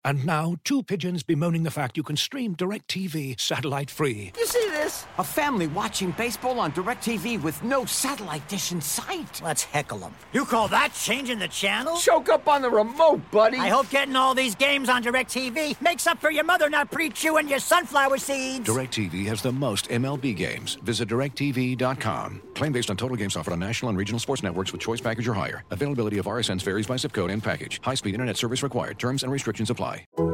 And now, two pigeons bemoaning the fact you can stream DirecTV satellite-free. You see this? A family watching baseball on DirecTV with no satellite dish in sight. Let's heckle them. You call that changing the channel? Choke up on the remote, buddy. I hope getting all these games on DirecTV makes up for your mother not pre-chewing your sunflower seeds. DirecTV has the most MLB games. Visit DirecTV.com. Claim based on total games offered on national and regional sports networks with choice package or higher. Availability of RSNs varies by zip code and package. High-speed internet service required. Terms and restrictions apply.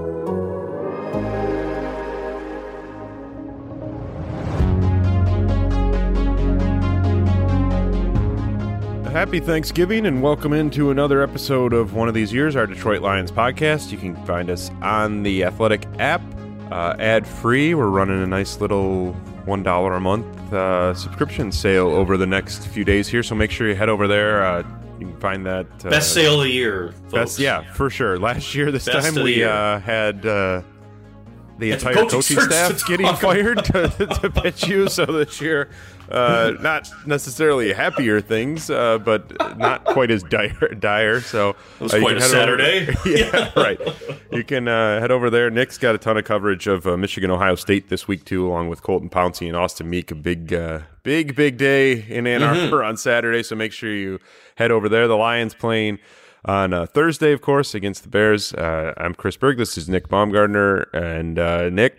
Happy Thanksgiving and welcome into another episode of One of These Years, our Detroit Lions podcast. You can find us on the Athletic app, ad-free. We're running a nice little $1 a month subscription sale over the next few days here, so make sure you head over there. You can find that best sale of the year, folks. Best, yeah, for sure. Last year, this best time we had the entire coaching staff getting fired to pitch you. So this year, not necessarily happier things, but not quite as dire. So it was quite a Saturday. Yeah, right. You can head over there. Nick's got a ton of coverage of Michigan, Ohio State this week too, along with Colton Pouncey and Austin Meek. A big day in Ann Arbor on Saturday. So make sure you head over there. The Lions playing on Thursday, of course, against the Bears. I'm Chris Berg. This is Nick Baumgartner. And Nick,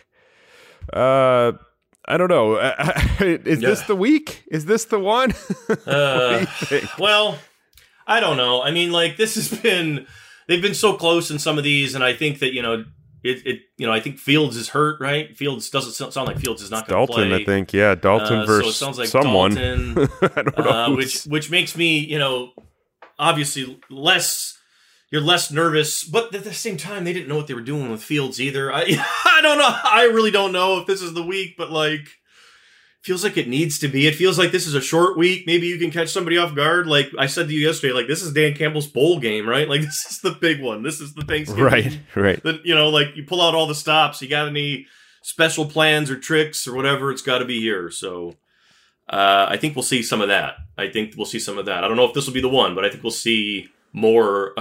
I don't know. Is this the week? Is this the one? What do you think? Well, I don't know. I mean, like, this has been... They've been so close in some of these, and I think that, I think Fields is hurt, right? Fields doesn't sound like Fields is not going to play. Dalton, I think, yeah. Dalton versus so it sounds like someone. Dalton, I don't know. Which makes me, obviously you're less nervous, but at the same time, they didn't know what they were doing with Fields either. I don't know. I really don't know if this is the week, but feels like it needs to be. It feels like this is a short week. Maybe you can catch somebody off guard. Like I said to you yesterday, this is Dan Campbell's bowl game, right? Like this is the big one. This is the Thanksgiving. Right. That, you pull out all the stops. You got any special plans or tricks or whatever? It's got to be here. So I think we'll see some of that. I don't know if this will be the one, but I think we'll see more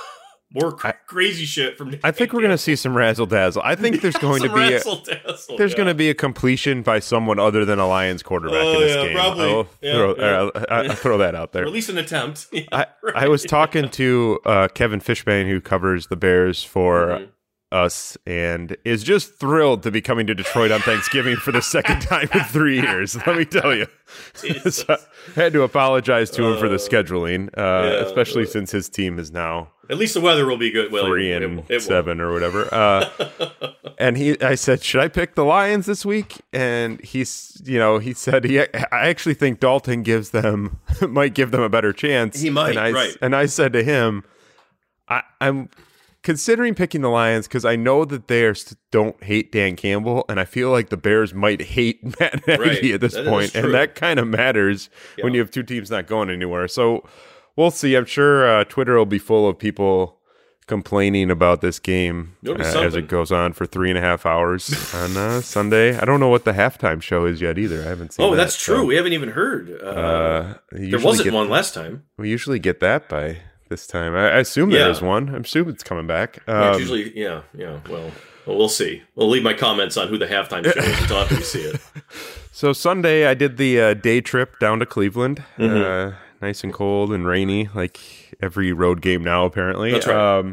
crazy shit from. I think we're going to see some razzle dazzle. I think there's going to be going to be a completion by someone other than a Lions quarterback in this game. Probably. I'll throw that out there. Or at least an attempt. I was talking to Kevin Fishbane, who covers the Bears for us, and is just thrilled to be coming to Detroit on Thanksgiving for the second time in 3 years. Let me tell you. So I had to apologize to him for the scheduling, especially since his team is now. At least the weather will be good. 3-7 or whatever. And I said, should I pick the Lions this week? And he said, I actually think Dalton might give them a better chance. He might, right. And I said to him, I'm considering picking the Lions because I know that they don't hate Dan Campbell, and I feel like the Bears might hate Matt Nagy at this point, and that kind of matters when you have two teams not going anywhere. So we'll see. I'm sure Twitter will be full of people complaining about this game as it goes on for 3.5 hours on Sunday. I don't know what the halftime show is yet either. I haven't seen. Oh, that's true. We haven't even heard. There wasn't one last time. We usually get that by this time. I assume there is one. I assume it's coming back. It's usually, Well, we'll see. We'll leave my comments on who the halftime show is until after we see it. So Sunday, I did the day trip down to Cleveland. Nice and cold and rainy, like every road game now, apparently. That's right.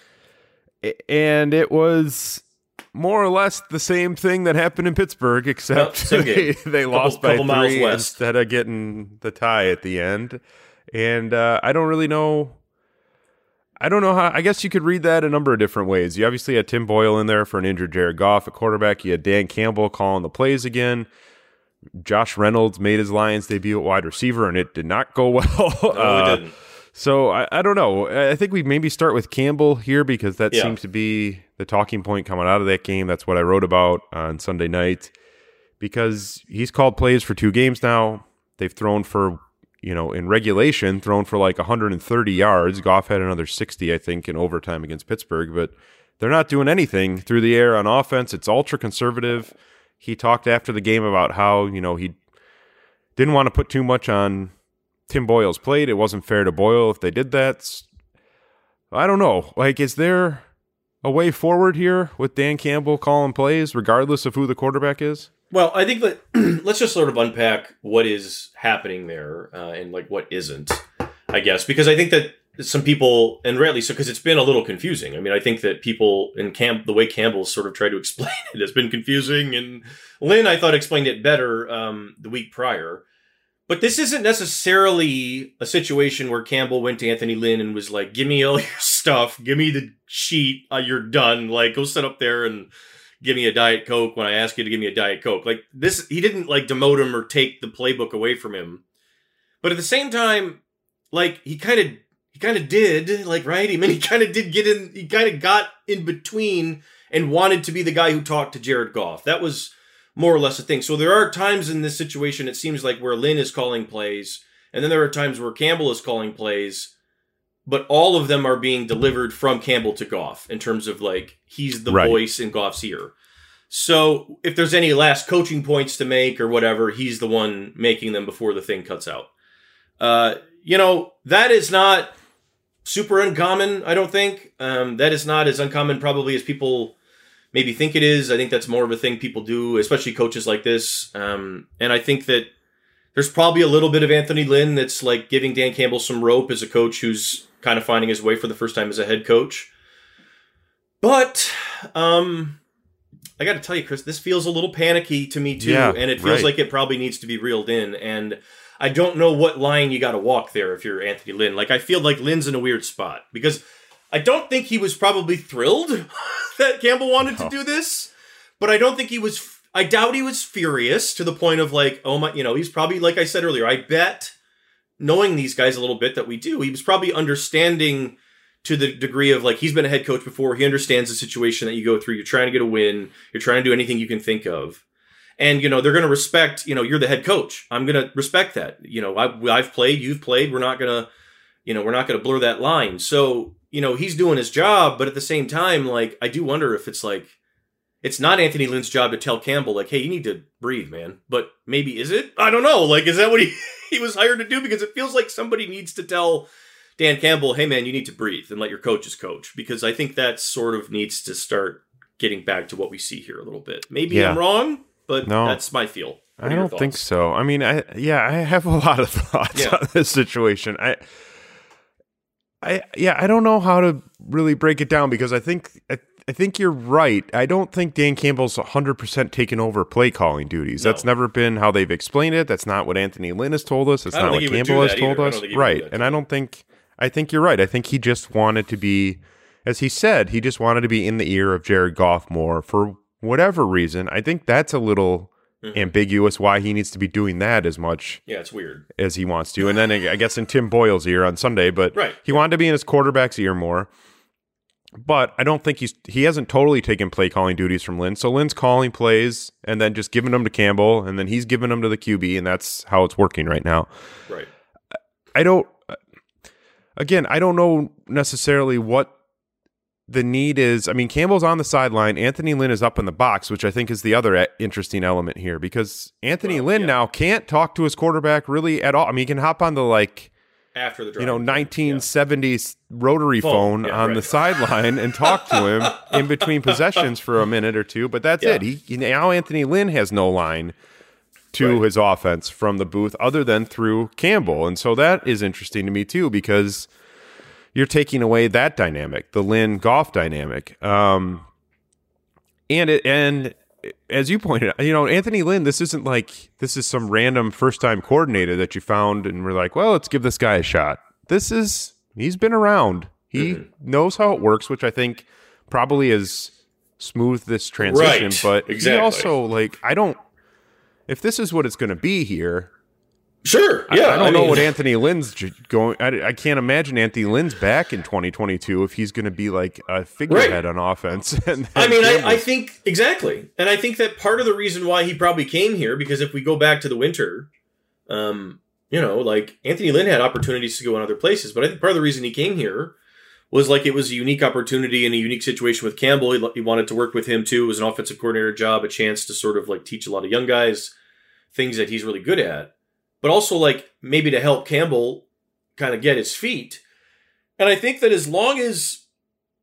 And it was more or less the same thing that happened in Pittsburgh, except they lost by 3 instead of getting the tie at the end. And I don't really know. I don't know how. I guess you could read that a number of different ways. You obviously had Tim Boyle in there for an injured Jared Goff at quarterback. You had Dan Campbell calling the plays again. Josh Reynolds made his Lions debut at wide receiver, and it did not go well. No, it didn't. So I don't know. I think we maybe start with Campbell here because that seems to be the talking point coming out of that game. That's what I wrote about on Sunday night because he's called plays for 2 games now. They've thrown for, in regulation, thrown for like 130 yards. Goff had another 60, I think, in overtime against Pittsburgh, but they're not doing anything through the air on offense. It's ultra conservative. He talked after the game about how, he didn't want to put too much on Tim Boyle's plate. It wasn't fair to Boyle if they did that. I don't know. Like, is there a way forward here with Dan Campbell calling plays, regardless of who the quarterback is? Well, I think that let's just sort of unpack what is happening there and like what isn't, I guess, because I think that some people, and rightly so, because it's been a little confusing. I mean, I think that people in the way Campbell sort of tried to explain it has been confusing, and Lynn, I thought, explained it better the week prior. But this isn't necessarily a situation where Campbell went to Anthony Lynn and was like, give me all your stuff, give me the sheet, you're done. Like, go sit up there and give me a Diet Coke when I ask you to give me a Diet Coke. Like, this, he didn't, like, demote him or take the playbook away from him. But at the same time, like, he kind of did, like, right? I mean, he kind of did he kind of got in between and wanted to be the guy who talked to Jared Goff. That was more or less a thing. So there are times in this situation, it seems like, where Lynn is calling plays, and then there are times where Campbell is calling plays, but all of them are being delivered from Campbell to Goff in terms of, like, he's the voice in Goff's ear. So if there's any last coaching points to make or whatever, he's the one making them before the thing cuts out. That is not super uncommon, I don't think. That is not as uncommon probably as people maybe think it is. I think that's more of a thing people do, especially coaches like this. And I think that there's probably a little bit of Anthony Lynn that's like giving Dan Campbell some rope as a coach who's kind of finding his way for the first time as a head coach. But I got to tell you, Chris, this feels a little panicky to me too. And it feels like it probably needs to be reeled in. And I don't know what line you got to walk there if you're Anthony Lynn. Like, I feel like Lynn's in a weird spot because I don't think he was probably thrilled that Campbell wanted to do this, but I don't think I doubt he was furious to the point of like, oh my, he's probably, like I said earlier, I bet, knowing these guys a little bit that we do, he was probably understanding to the degree of like, he's been a head coach before, he understands the situation that you go through, you're trying to get a win, you're trying to do anything you can think of. And, they're going to respect, you're the head coach. I'm going to respect that. I've played, you've played, we're not going to blur that line. So, he's doing his job, but at the same time, like, I do wonder if it's like, it's not Anthony Lynn's job to tell Campbell, like, hey, you need to breathe, man. But maybe is it? I don't know. Like, is that what he was hired to do? Because it feels like somebody needs to tell Dan Campbell, hey, man, you need to breathe and let your coaches coach. Because I think that sort of needs to start getting back to what we see here a little bit. Maybe I'm wrong, but that's my feel. I don't think so. I mean, I have a lot of thoughts on this situation. I don't know how to really break it down because I think you're right. I don't think Dan Campbell's 100% taken over play calling duties. That's never been how they've explained it. That's not what Anthony Lynn has told us. That's not what Campbell has told us. Right. And I think you're right. I think he just wanted to be, as he said, he just wanted to be in the ear of Jared Goff more for whatever reason. I think that's a little ambiguous why he needs to be doing that as much it's weird as he wants to. And then I guess in Tim Boyle's ear on Sunday, but he wanted to be in his quarterback's ear more. But I don't think he hasn't totally taken play calling duties from Lynn. So Lynn's calling plays and then just giving them to Campbell, and then he's giving them to the QB, and that's how it's working right now. Right. I don't know necessarily what the need is. I mean, Campbell's on the sideline. Anthony Lynn is up in the box, which I think is the other interesting element here because Anthony Lynn now can't talk to his quarterback really at all. I mean, he can hop on the after the drive, 1970s rotary phone on the sideline and talk to him in between possessions for a minute or two, but that's it. Now Anthony Lynn has no line to his offense from the booth other than through Campbell. And so that is interesting to me too because you're taking away that dynamic, the Lynn Goff dynamic. And as you pointed out, Anthony Lynn, this isn't like this is some random first-time coordinator that you found and we're like, well, let's give this guy a shot. He's been around. He knows how it works, which I think probably has smoothed this transition. But he also, if this is what it's going to be here, sure. I don't know what Anthony Lynn's going. I can't imagine Anthony Lynn's back in 2022 if he's going to be like a figurehead on offense. I think exactly, and I think that part of the reason why he probably came here, because if we go back to the winter, Anthony Lynn had opportunities to go in other places, but I think part of the reason he came here was like it was a unique opportunity in a unique situation with Campbell. He wanted to work with him too. It was an offensive coordinator job, a chance to sort of like teach a lot of young guys things that he's really good at. But also, maybe to help Campbell kind of get his feet. And I think that as long as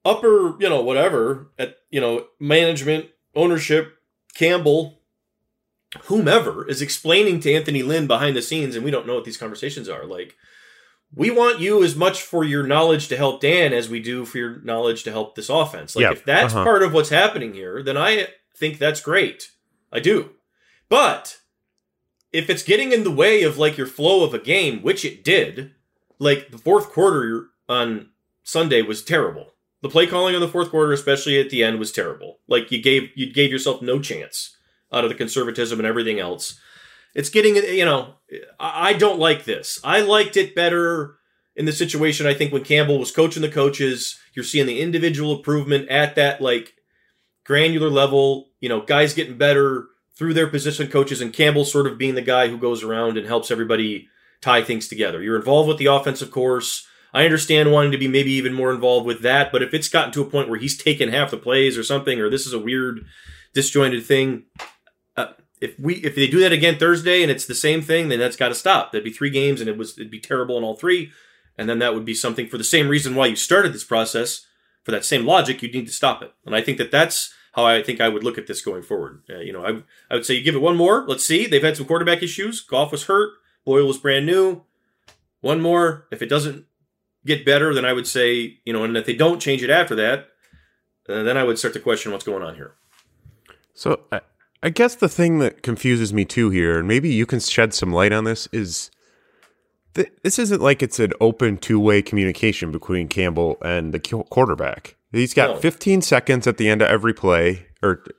upper, whatever, at, management, ownership, Campbell, whomever is explaining to Anthony Lynn behind the scenes, and we don't know what these conversations are, like, we want you as much for your knowledge to help Dan as we do for your knowledge to help this offense. Like, if that's part of what's happening here, then I think that's great. I do. But if it's getting in the way of, like, your flow of a game, which it did, like, the fourth quarter on Sunday was terrible. The play calling in the fourth quarter, especially at the end, was terrible. Like, you gave yourself no chance out of the conservatism and everything else. It's getting, I don't like this. I liked it better in the situation, I think, when Campbell was coaching the coaches. You're seeing the individual improvement at that, like, granular level, guys getting better through their position coaches, and Campbell sort of being the guy who goes around and helps everybody tie things together. You're involved with the offense, of course. I understand wanting to be maybe even more involved with that, but if it's gotten to a point where he's taken half the plays or something, or this is a weird, disjointed thing, if they do that again Thursday and it's the same thing, then that's got to stop. That'd be 3 games, and it'd be terrible in all 3, and then that would be something for the same reason why you started this process. For that same logic, you'd need to stop it. And I think that's how I think I would look at this going forward. I would say you give it one more. Let's see. They've had some quarterback issues. Goff was hurt. Boyle was brand new. One more. If it doesn't get better, then I would say, and if they don't change it after that, then I would start to question what's going on here. So I guess the thing that confuses me too here, and maybe you can shed some light on this, is this isn't like it's an open two-way communication between Campbell and the quarterback. He's got 15 seconds at the end of every play,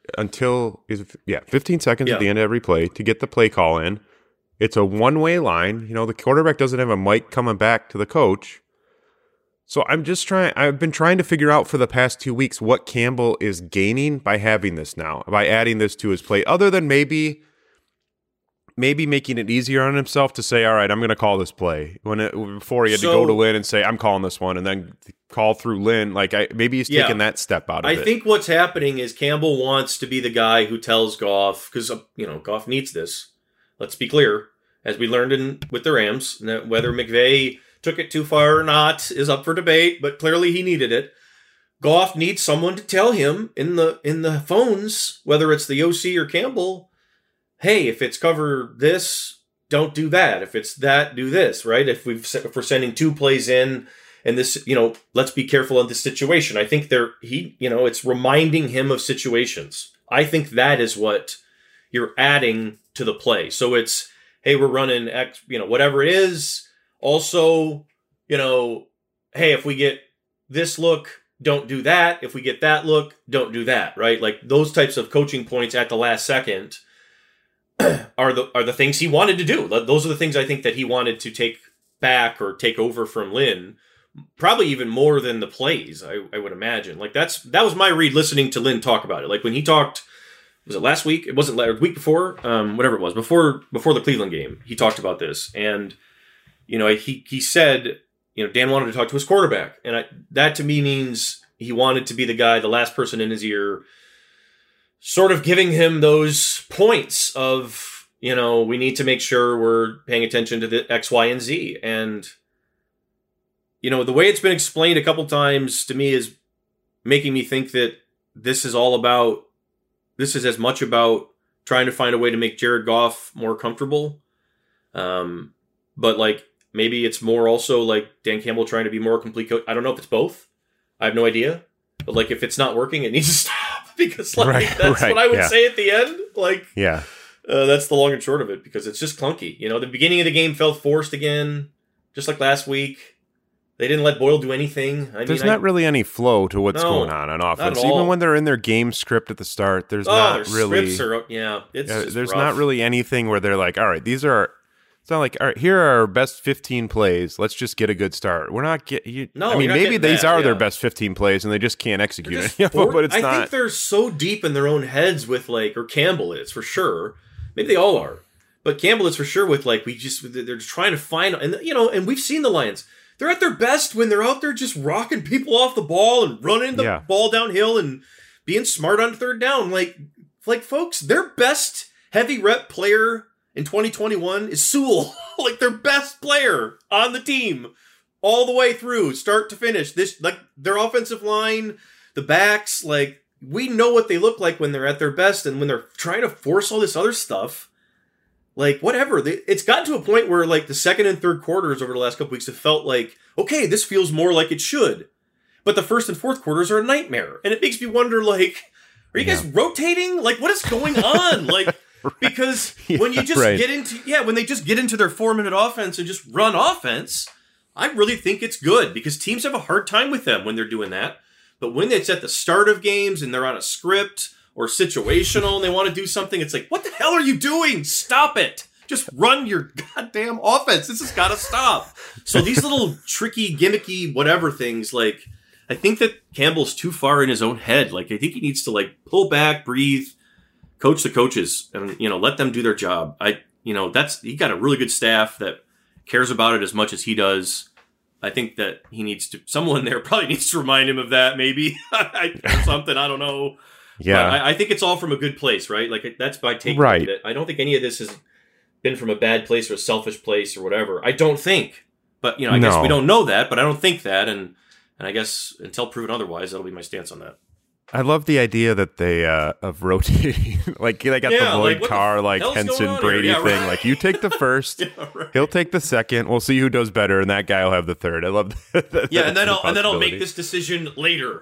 15 seconds at the end of every play to get the play call in. It's a one-way line. The quarterback doesn't have a mic coming back to the coach. So I've been trying to figure out for the past 2 weeks what Campbell is gaining by having this now, by adding this to his play, other than maybe making it easier on himself to say, all right, I'm going to call this play. Before he had to go to Lynn and say, I'm calling this one, and then call through Lynn. Maybe he's taking that step out of it. I think what's happening is Campbell wants to be the guy who tells Goff, because, Goff needs this. Let's be clear. As we learned with the Rams, whether McVay took it too far or not is up for debate, but clearly he needed it. Goff needs someone to tell him in the phones, whether it's the OC or Campbell, hey, if it's cover this, don't do that. If it's that, do this, right? If we're sending 2 plays in and this, let's be careful of this situation. I think it's reminding him of situations. I think that is what you're adding to the play. So it's, hey, we're running X, whatever it is. Also, hey, if we get this look, don't do that. If we get that look, don't do that, right? Like those types of coaching points at the last second are the things he wanted to do. Those are the things I think that he wanted to take back or take over from Lynn, probably even more than the plays, I would imagine. Like that was my read listening to Lynn talk about it. Like when he talked, was it last week? It wasn't the week before, whatever it was, before the Cleveland game, he talked about this. And, he said, Dan wanted to talk to his quarterback. And that to me means he wanted to be the guy, the last person in his ear, sort of giving him those points of, we need to make sure we're paying attention to the X, Y, and Z. And, the way it's been explained a couple times to me is making me think that this is as much about trying to find a way to make Jared Goff more comfortable. But maybe it's more also like Dan Campbell trying to be more complete coach. I don't know if it's both. I have no idea. But if it's not working, it needs to stop. Because that's what I would say at the end. That's the long and short of it, because it's just clunky. The beginning of the game felt forced again, just like last week. They didn't let Boyle do anything. There's not really any flow to what's going on offense. Even when they're in their game script at the start, there's not really. There's not really anything where they're like, all right, these are. It's not like, all right, here are our best 15 plays. Let's just get a good start. We're not getting. Maybe these are their best 15 plays, and they just can't execute it. But it's not. I think they're so deep in their own heads with or Campbell is for sure. Maybe they all are, but Campbell is for sure with they're just trying to find and we've seen the Lions. They're at their best when they're out there just rocking people off the ball and running the ball downhill and being smart on third down. Like folks, their best heavy rep player in 2021 is Sewell. Their best player on the team all the way through, start to finish. This, like, their offensive line, the backs, like, we know what they look like when they're at their best, and when they're trying to force all this other stuff, like, whatever. It's gotten to a point where, like, the second and third quarters over the last couple weeks have felt like, okay, this feels more like it should. But the first and fourth quarters are a nightmare. And it makes me wonder, like, are you guys rotating? Like, what is going on? Like, because when you just get into, when they just get into their 4-minute offense and just run offense, I really think it's good, because teams have a hard time with them when they're doing that. But when it's at the start of games and they're on a script or situational and they want to do something, it's like, what the hell are you doing? Stop it. Just run your goddamn offense. This has got to stop. So these little tricky, gimmicky, whatever things, like, I think that Campbell's too far in his own head. Like, I think he needs to, like, pull back, breathe, coach the coaches, and, let them do their job. He got a really good staff that cares about it as much as he does. I think that someone there probably needs to remind him of that, maybe, or something. I don't know. Yeah. But I think it's all from a good place, right? Like, that's my take. Right. I don't think any of this has been from a bad place or a selfish place or whatever. I don't think. But, I guess we don't know that, but I don't think that. And I guess until proven otherwise, that'll be my stance on that. I love the idea that they of rotating, like they got the Lloyd Carr, like Henson Brady thing. Right. Like, you take the first, he'll take the second. We'll see who does better, and that guy will have the third. I love that. Yeah, and then I'll make this decision later.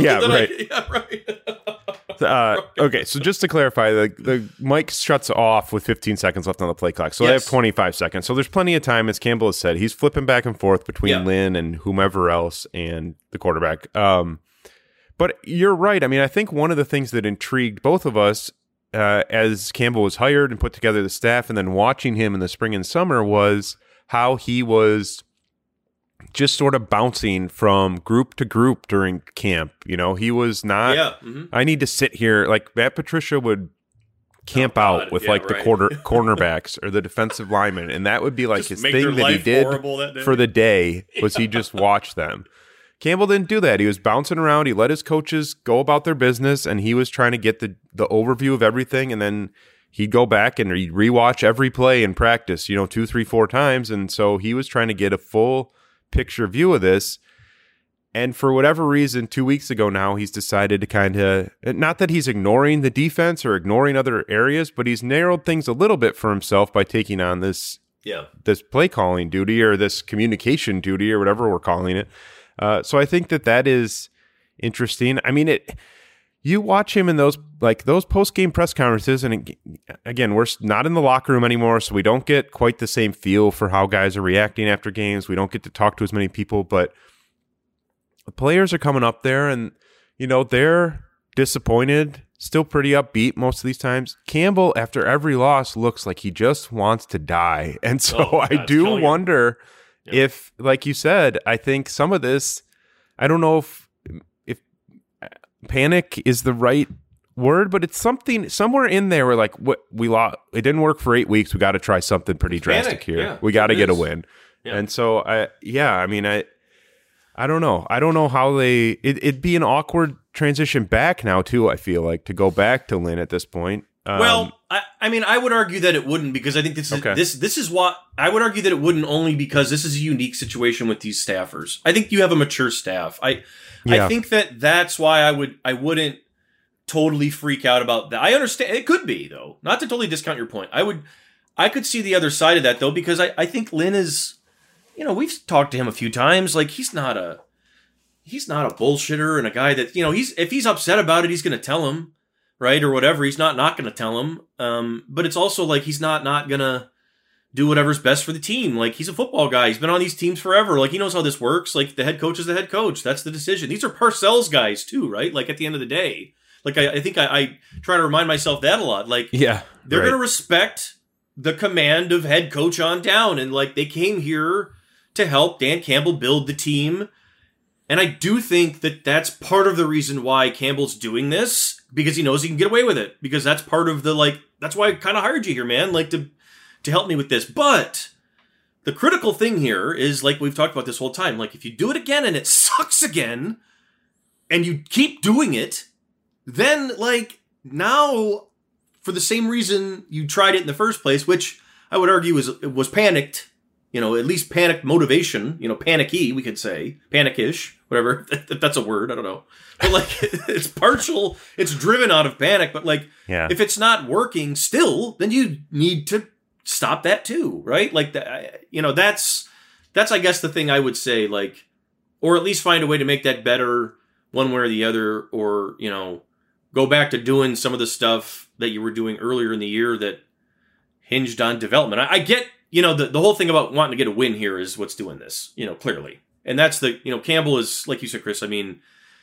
Okay, so just to clarify, the mic shuts off with 15 seconds left on the play clock, so they have 25 seconds. So there's plenty of time, as Campbell has said. He's flipping back and forth between Lynn and whomever else and the quarterback. But you're right. I mean, I think one of the things that intrigued both of us as Campbell was hired and put together the staff, and then watching him in the spring and summer, was how he was just sort of bouncing from group to group during camp. He was not, I need to sit here. Like, Matt Patricia would camp out with the cornerbacks or the defensive linemen, and that would be like his thing that he did for the day, was he just watched them. Campbell didn't do that. He was bouncing around. He let his coaches go about their business, and he was trying to get the overview of everything, and then he'd go back and he'd rewatch every play in practice, 2, 3, 4 times, and so he was trying to get a full picture view of this. And for whatever reason, 2 weeks ago now, he's decided to kind of, not that he's ignoring the defense or ignoring other areas, but he's narrowed things a little bit for himself by taking on this play calling duty, or this communication duty, or whatever we're calling it. So I think that is interesting. I mean, you watch him in those post-game press conferences, and again, we're not in the locker room anymore, so we don't get quite the same feel for how guys are reacting after games. We don't get to talk to as many people, but the players are coming up there, and they're disappointed, still pretty upbeat most of these times. Campbell, after every loss, looks like he just wants to die, and so I do wonder. If, like you said, I think some of this, I don't know if panic is the right word, but it's something somewhere in there where, like, what we lost, it didn't work for 8 weeks. We got to try something pretty drastic here. Yeah, we got to get a win. Yeah. And so I don't know. I don't know how it'd be an awkward transition back now too. I feel like, to go back to Lynn at this point. I would argue that it wouldn't, because I think this is what I would argue that it wouldn't, only because this is a unique situation with these staffers. I think you have a mature staff. I think that's why I wouldn't totally freak out about that. I understand it could be, though, not to totally discount your point. I could see the other side of that, though, because I think Lynn is, we've talked to him a few times. Like, he's not a bullshitter, and a guy that, if he's upset about it, he's going to tell him. Right, or whatever. He's not going to tell him. But it's also like, he's not going to do whatever's best for the team. Like, he's a football guy. He's been on these teams forever. Like, he knows how this works. Like, the head coach is the head coach. That's the decision. These are Parcells guys too, right? Like, at the end of the day, like, I think I try to remind myself that a lot. Like, they're going to respect the command of head coach on down. And, like, they came here to help Dan Campbell build the team. And I do think that that's part of the reason why Campbell's doing this, because he knows he can get away with it. Because that's part of the, like, that's why I kind of hired you here, man, like, to help me with this. But the critical thing here is, like we've talked about this whole time, like, if you do it again and it sucks again, and you keep doing it, then, like, now, for the same reason you tried it in the first place, which I would argue was panicked, at least panic motivation, panicky, we could say, panic-ish, whatever. That's a word. I don't know. But like, it's partial. It's driven out of panic. But like, if it's not working still, then you need to stop that too, right? Like, that's, I guess, the thing I would say, like, or at least find a way to make that better one way or the other, or, go back to doing some of the stuff that you were doing earlier in the year that hinged on development. I get, the whole thing about wanting to get a win here is what's doing this, clearly. And that's Campbell is, like you said, Chris, I mean,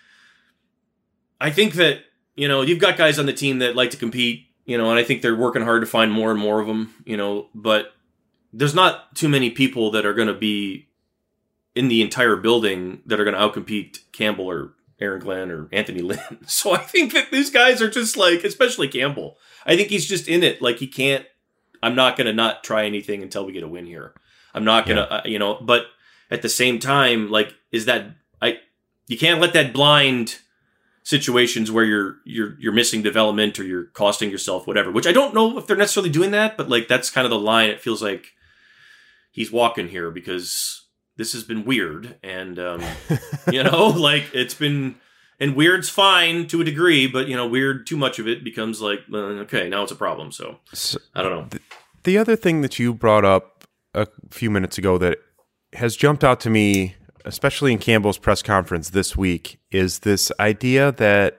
I think that, you've got guys on the team that like to compete, and I think they're working hard to find more and more of them, but there's not too many people that are going to be in the entire building that are going to outcompete Campbell or Aaron Glenn or Anthony Lynn. So I think that these guys are just like, especially Campbell, I think he's just in it. Like, he can't, I'm not going to not try anything until we get a win here. I'm not going to, but at the same time, like, you can't let that blind situations where you're missing development or you're costing yourself whatever, which I don't know if they're necessarily doing that, but like, that's kind of the line. It feels like he's walking here because this has been weird, and like, it's been, and weird's fine to a degree, but weird too much of it becomes like, okay, now it's a problem. So I don't know. The other thing that you brought up a few minutes ago that has jumped out to me, especially in Campbell's press conference this week, is this idea that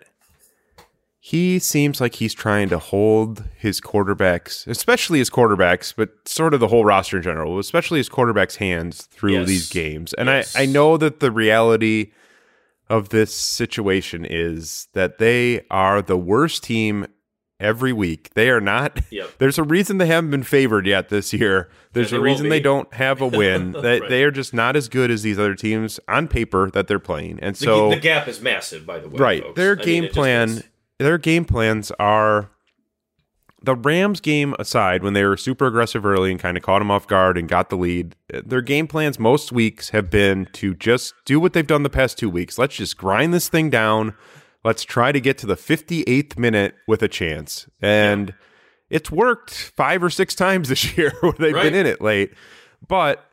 he seems like he's trying to hold his quarterbacks, especially his quarterbacks, but sort of the whole roster in general, especially his quarterbacks' hands through these games. And I know that the reality of this situation is that they are the worst team every week. They are not. Yep. There's a reason they haven't been favored yet this year. There's a reason they don't have a win. Right. They are just not as good as these other teams on paper that they're playing. And so the gap is massive, by the way. Right. Folks. Their game plans are, the Rams game aside, when they were super aggressive early and kind of caught them off guard and got the lead, their game plans most weeks have been to just do what they've done the past 2 weeks. Let's just grind this thing down. Let's try to get to the 58th minute with a chance. And it's worked 5 or 6 times this year where they've been in it late. But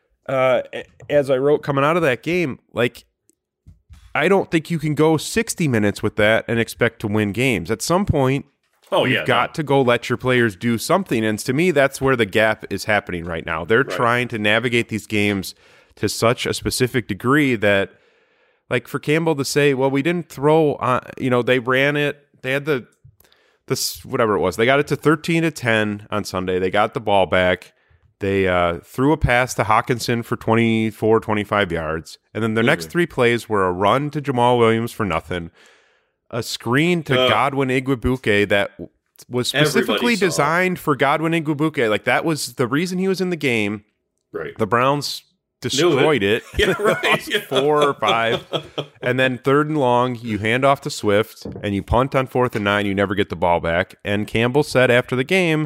as I wrote coming out of that game, like, I don't think you can go 60 minutes with that and expect to win games. At some point, you've got to go let your players do something. And to me, that's where the gap is happening right now. They're trying to navigate these games to such a specific degree that, like, for Campbell to say, well, we didn't throw on, they ran it. They had this whatever it was. They got it to 13-10 on Sunday. They got the ball back. They threw a pass to Hawkinson for 24, 25 yards. And then their next 3 plays were a run to Jamal Williams for nothing, a screen to Godwin Igwebuike that was specifically designed for Godwin Igwebuike. Like, that was the reason he was in the game. Right. The Browns destroyed it. 4 or 5. And then 3rd and long, you hand off to Swift, and you punt on 4th and 9. You never get the ball back. And Campbell said after the game,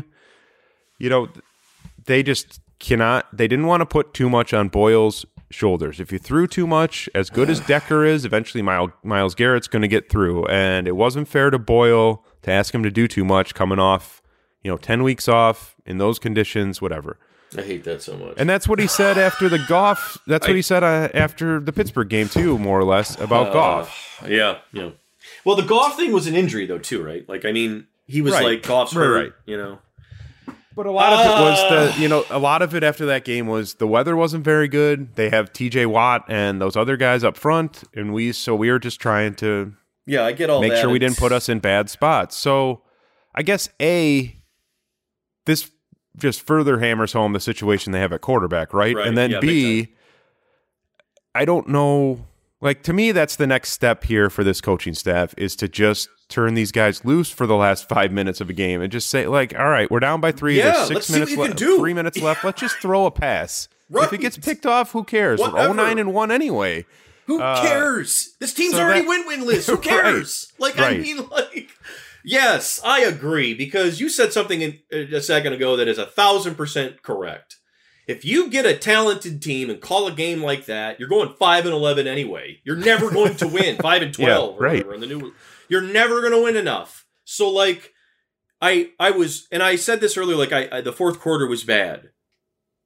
they just cannot. They didn't want to put too much on Boyle's shoulders. If you threw too much, as good as Decker is, eventually Myles Garrett's going to get through. And it wasn't fair to Boyle to ask him to do too much coming off, 10 weeks off in those conditions, whatever. I hate that so much. And that's what he said after the Goff. That's what he said after the Pittsburgh game too, more or less, about Goff. Yeah. Well, the Goff thing was an injury though, too, right? Like, I mean, he was like Goff's hurt, But a lot of it was a lot of it after that game was the weather wasn't very good. They have TJ Watt and those other guys up front, and we were just trying to I get all make that. sure we didn't put us in bad spots. So I guess this just further hammers home the situation they have at quarterback, right? And then B, I don't know. Like, to me, that's the next step here for this coaching staff is to just turn these guys loose for the last 5 minutes of a game and just say, like, all right, we're down by 3. There's 6 minutes left, 3 minutes left. Let's just throw a pass. Right. If it gets picked off, who cares? Whatever. We're 0-9-1 anyway. Who cares? This team's already win-win list. Who cares? I mean, yes, I agree, because you said something a second ago that is 1,000% correct. If you get a talented team and call a game like that, you're going 5-11 anyway. You're never going to win 5-12 or whatever in the new. You're never going to win enough. So, like, I was, and I said this earlier. Like, the fourth quarter was bad.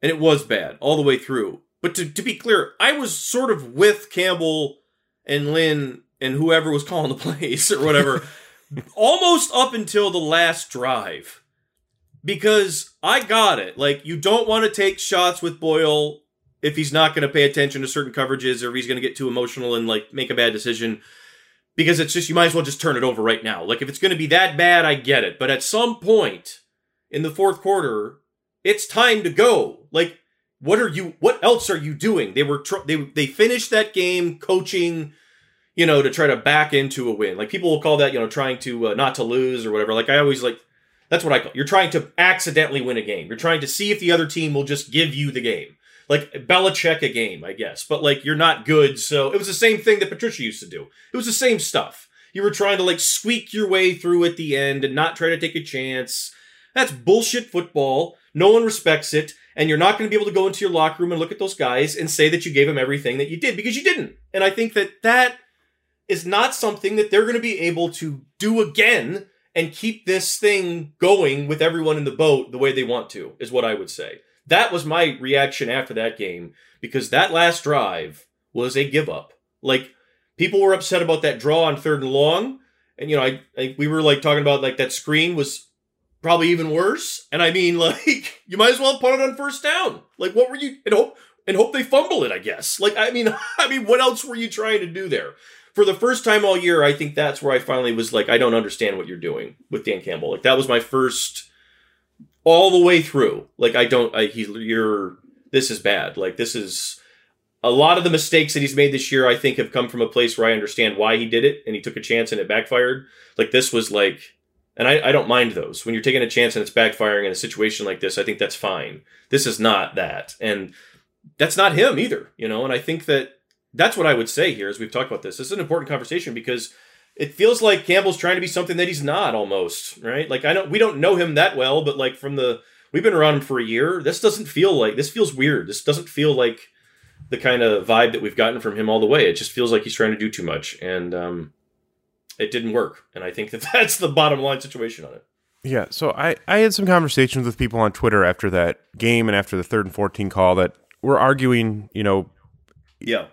And it was bad all the way through. But to be clear, I was sort of with Campbell and Lynn and whoever was calling the plays or whatever, almost up until the last drive. Because I got it. Like, you don't want to take shots with Boyle if he's not going to pay attention to certain coverages or if he's going to get too emotional and, like, make a bad decision. Because it's just, you might as well just turn it over right now. Like, if it's going to be that bad, I get it. But at some point in the fourth quarter, it's time to go. Like, what else are you doing? They finished that game coaching, to try to back into a win. Like, people will call that, trying to not to lose or whatever. Like, I always that's what I call. You're trying to accidentally win a game. You're trying to see if the other team will just give you the game. Like, Belichick a game, I guess. But, like, you're not good, so it was the same thing that Patricia used to do. It was the same stuff. You were trying to, like, squeak your way through at the end and not try to take a chance. That's bullshit football. No one respects it. And you're not going to be able to go into your locker room and look at those guys and say that you gave them everything that you did, because you didn't. And I think that is not something that they're going to be able to do again and keep this thing going with everyone in the boat the way they want to, is what I would say. That was my reaction after that game, because that last drive was a give up. Like, people were upset about that draw on 3rd and long. And, we were, like, talking about, like, that screen was probably even worse. And I mean, like, you might as well put it on 1st down. Like, what were you, and hope they fumble it, I guess. Like, I mean, what else were you trying to do there? For the first time all year, I think that's where I finally was like, I don't understand what you're doing with Dan Campbell. Like, that was my first, all the way through. Like, this is bad. Like, this is, a lot of the mistakes that he's made this year, I think, have come from a place where I understand why he did it, and he took a chance and it backfired. Like, this was like, and I don't mind those. When you're taking a chance and it's backfiring in a situation like this, I think that's fine. This is not that. And that's not him either, and I think that's what I would say here as we've talked about this. This is an important conversation because it feels like Campbell's trying to be something that he's not almost, right? Like, we don't know him that well, but like we've been around him for a year. This feels weird. This doesn't feel like the kind of vibe that we've gotten from him all the way. It just feels like he's trying to do too much. And, it didn't work. And I think that's the bottom line situation on it. Yeah. So I had some conversations with people on Twitter after that game and after the 3rd and 14 call that were arguing, yeah,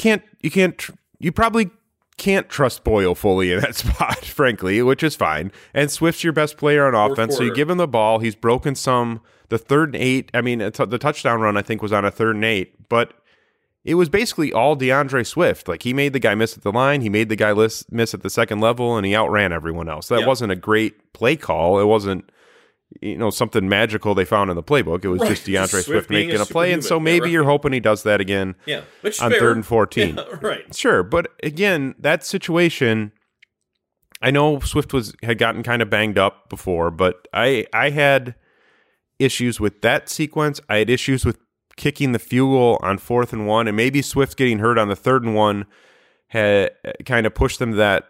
you probably can't trust Boyle fully in that spot, frankly, which is fine. And Swift's your best player on offense. So you give him the ball. He's broken the 3rd and 8. I mean, the touchdown run, I think, was on a 3rd and 8, but it was basically all DeAndre Swift. Like, he made the guy miss at the line, he made the guy miss at the second level, and he outran everyone else. That wasn't a great play call. It wasn't, something magical they found in the playbook. It was just DeAndre Swift making a play, and so maybe you're hoping he does that again on 3rd and 14. Yeah, right. Sure, but again, that situation, I know Swift had gotten kind of banged up before, but I had issues with that sequence. I had issues with kicking the field goal on 4th and 1, and maybe Swift getting hurt on the 3rd and 1 had kind of pushed them that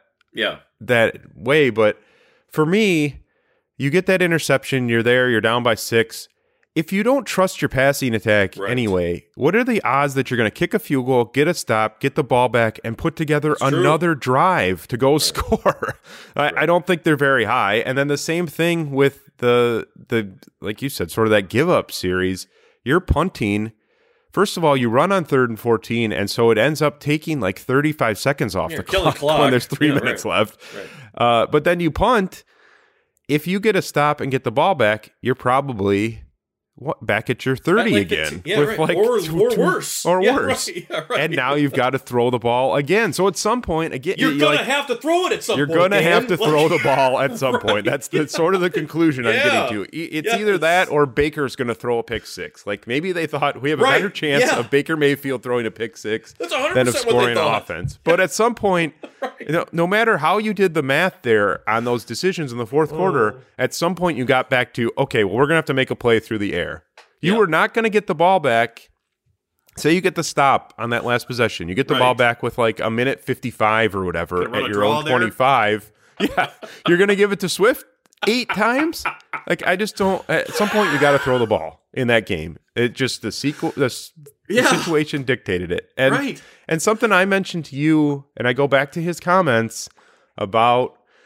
way. But for me, you get that interception, you're there, you're down by 6. If you don't trust your passing attack anyway, what are the odds that you're going to kick a field goal, get a stop, get the ball back, and put together another drive to go score? I don't think they're very high. And then the same thing with the like you said, sort of that give-up series. You're punting. First of all, you run on 3rd and 14, and so it ends up taking like 35 seconds off the clock when there's 3 minutes left. Right. But then you punt. If you get a stop and get the ball back, you're probably back at your 30 again. Or worse. Or worse. Right. Yeah, right. And now you've got to throw the ball again. So at some point, again, you're going to have to throw it at some point. You're going to have to throw the ball at some point. That's sort of the conclusion I'm getting to. It's either that or Baker's going to throw a pick 6. Like, maybe they thought we have a better chance of Baker Mayfield throwing a pick 6 than of scoring an offense. But at some point, no matter how you did the math there on those decisions in the fourth quarter, at some point you got back to, okay, well, we're going to have to make a play through the air. You were not going to get the ball back. Say you get the stop on that last possession. You get the ball back with like a minute 55 or whatever at your own 25. Yeah. You're going to give it to Swift 8 times? Like, I just don't. At some point, you got to throw the ball in that game. It just, the situation dictated it. And something I mentioned to you, and I go back to his comments about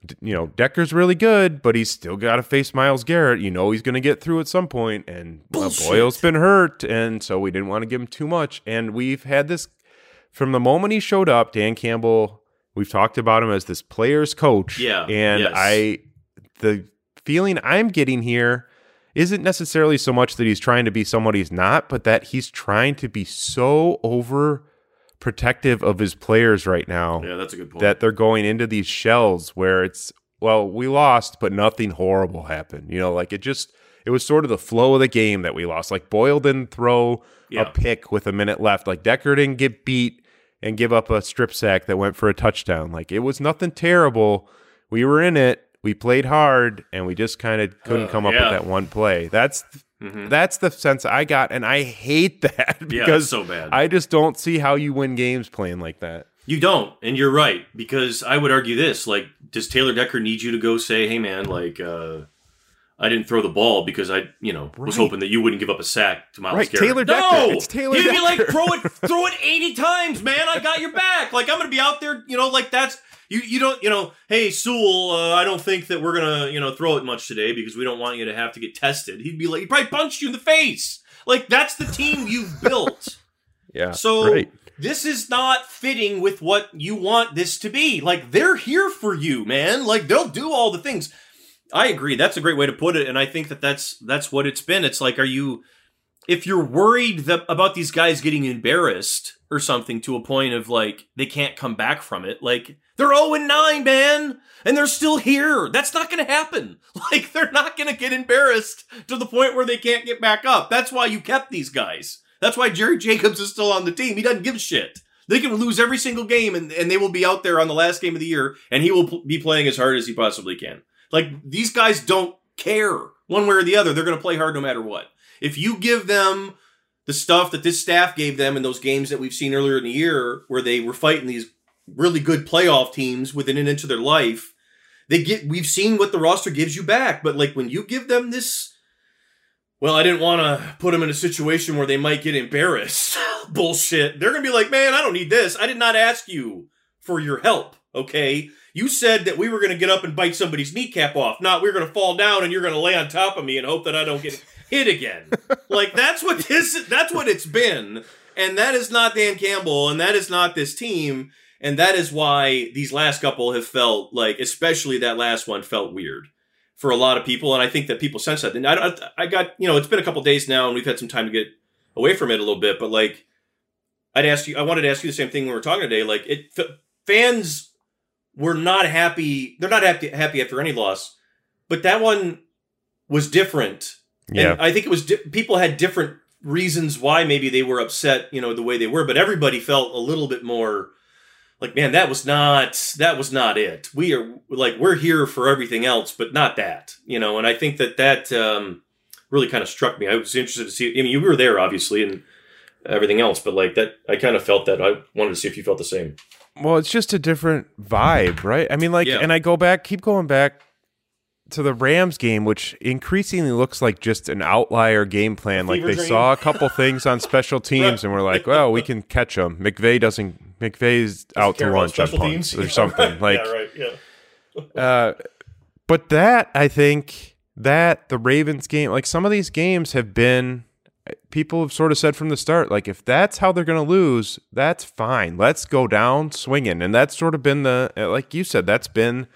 Decker's really good, but he's still got to face Myles Garrett. He's going to get through at some point, and Boyle's been hurt, and so we didn't want to give him too much. And we've had this from the moment he showed up. Dan Campbell, we've talked about him as this player's coach. Yeah, and the feeling I'm getting here isn't necessarily so much that he's trying to be someone he's not, but that he's trying to be so overprotective of his players right now. Yeah, that's a good point. That they're going into these shells where it's, well, we lost, but nothing horrible happened. It was sort of the flow of the game that we lost. Like Boyle didn't throw a pick with a minute left. Like Decker didn't get beat and give up a strip sack that went for a touchdown. Like it was nothing terrible. We were in it. We played hard, and we just kind of couldn't come up with that one play. That's the sense I got, and I hate that because it's so bad. I just don't see how you win games playing like that. You don't, and you're right, because I would argue this, like, does Taylor Decker need you to go say, hey, man, like, I didn't throw the ball because I, was hoping that you wouldn't give up a sack to Myles Garrett. Taylor Decker. No! It's Taylor He'd Decker. be like, throw it 80 times, man. I got your back. Like, I'm going to be out there, like that's, you don't, hey, Sewell, I don't think that we're going to, throw it much today because we don't want you to have to get tested. He'd be like, he'd probably punch you in the face. Like, that's the team you've built. Yeah. So this is not fitting with what you want this to be. Like, they're here for you, man. Like, they'll do all the things. I agree. That's a great way to put it, and I think that's what it's been. It's like, if you're worried about these guys getting embarrassed or something to a point of, like, they can't come back from it, like, they're 0-9, man, and they're still here. That's not going to happen. Like, they're not going to get embarrassed to the point where they can't get back up. That's why you kept these guys. That's why Jerry Jacobs is still on the team. He doesn't give a shit. They can lose every single game, and they will be out there on the last game of the year, and he will be playing as hard as he possibly can. Like, these guys don't care one way or the other. They're going to play hard no matter what. If you give them the stuff that this staff gave them in those games that we've seen earlier in the year where they were fighting these really good playoff teams within an inch of their life, we've seen what the roster gives you back. But, like, when you give them this, well, I didn't want to put them in a situation where they might get embarrassed bullshit, they're going to be like, man, I don't need this. I did not ask you for your help, okay? You said that we were going to get up and bite somebody's kneecap off. Not we're going to fall down and you're going to lay on top of me and hope that I don't get hit again. Like, that's what it's been. And that is not Dan Campbell, and that is not this team. And that is why these last couple have felt like, especially that last one, felt weird for a lot of people. And I think that people sense that. And I got, it's been a couple days now and we've had some time to get away from it a little bit. But, like, I wanted to ask you the same thing when we were talking today. Like, fans were not happy. They're not happy after any loss, but that one was different. Yeah. And I think it was people had different reasons why maybe they were upset, the way they were, but everybody felt a little bit more like, man, that was not it. We're here for everything else, but not that, and I think that really kind of struck me. I was interested to see, you were there obviously and everything else, but like that, I kind of felt that. I wanted to see if you felt the same. Well, it's just a different vibe, right? I mean, like, and I keep going back to the Rams game, which increasingly looks like just an outlier game plan. Like, they saw a couple things on special teams and we're like, well, we can catch them. McVay's out to lunch on punts or something. Like, yeah, right, yeah. But that, I think, that the Ravens game, like, some of these games have been, people have sort of said from the start, like, if that's how they're going to lose, that's fine. Let's go down swinging. And that's sort of been like you said, that's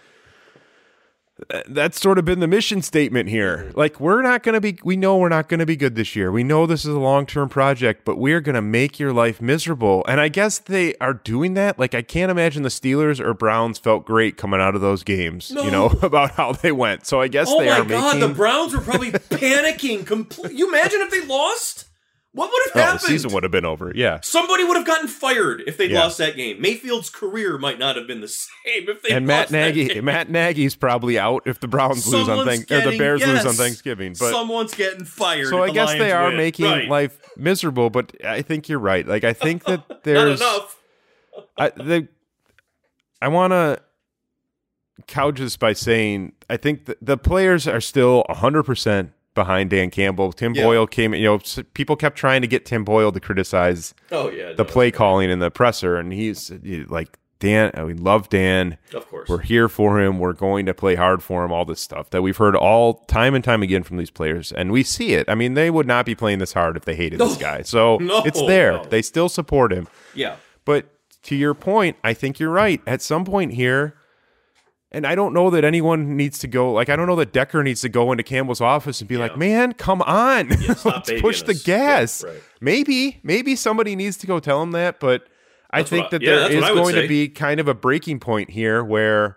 sort of been the mission statement here. Like, we know we're not going to be good this year. We know this is a long-term project, but we're going to make your life miserable. And I guess they are doing that. Like, I can't imagine the Steelers or Browns felt great coming out of those games, about how they went. So I guess they are making... Oh my God, the Browns were probably panicking. You imagine if they lost? What would have happened? The season would have been over, yeah. Somebody would have gotten fired if they'd lost that game. Mayfield's career might not have been the same if they lost that game. Matt Nagy's probably out if the Browns lose on Thanksgiving, or the Bears lose on Thanksgiving. But someone's getting fired. So I guess they are making life miserable, but I think you're right. Like, I think that there's... Not enough. I want to couch this by saying I think the players are still 100% behind Dan Campbell. Tim Boyle came, people kept trying to get Tim Boyle to criticize the play calling in the presser, and he's like, Dan, we love Dan. Of course. We're here for him. We're going to play hard for him, all this stuff that we've heard all time and time again from these players. And we see it. I mean, they would not be playing this hard if they hated this guy. So it's there. No. They still support him. Yeah. But to your point, I think you're right. At some point here, and I don't know that anyone needs to go, like, I don't know that Decker needs to go into Campbell's office and be like, man, come on. Let's push the gas. Yeah, right. Maybe somebody needs to go tell him that, but I think that there is going to be kind of a breaking point here where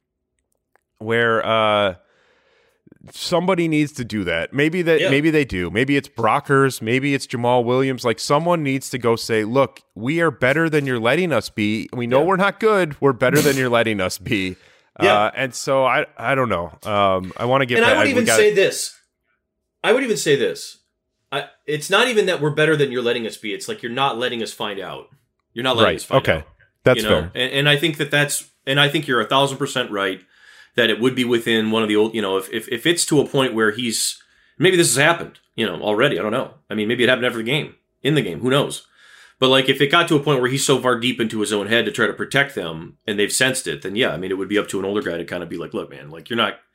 somebody needs to do that. Maybe they do. Maybe it's Brockers. Maybe it's Jamal Williams. Like, someone needs to go say, look, we are better than you're letting us be. We know we're not good. We're better than you're letting us be. Yeah. And so I don't know. I want to get. And I would even say this. It's not even that we're better than you're letting us be. It's like you're not letting us find out. You're not letting us find out. That's fair. And I think and I think you're 1,000% right that it would be within one of the old. If it's to a point where maybe this has happened. Already. I don't know. I mean, maybe it happened after the game. In the game, who knows? But like, if it got to a point where he's so far deep into his own head to try to protect them, and they've sensed it, then yeah, I mean, it would be up to an older guy to kind of be like, look, man, like you're not